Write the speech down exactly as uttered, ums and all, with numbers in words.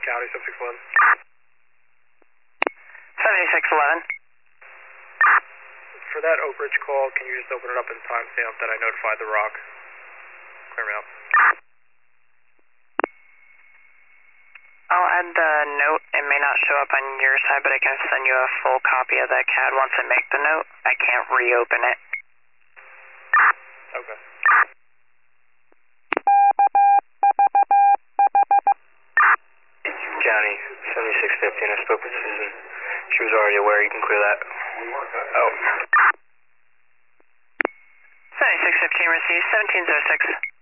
County seven six one. seventy-six eleven. For that Oak Ridge call, can you just open it up and timestamp that I notified the rock? Clear me out. I'll add the note. It may not show up on your side, but I can send you a full copy of the C A D once I make the note. I can't reopen it. Okay. County seventy-six fifteen. I spoke with Susan. She was already aware. You can clear that. Oh. seventy-six fifteen received, seventeen oh six.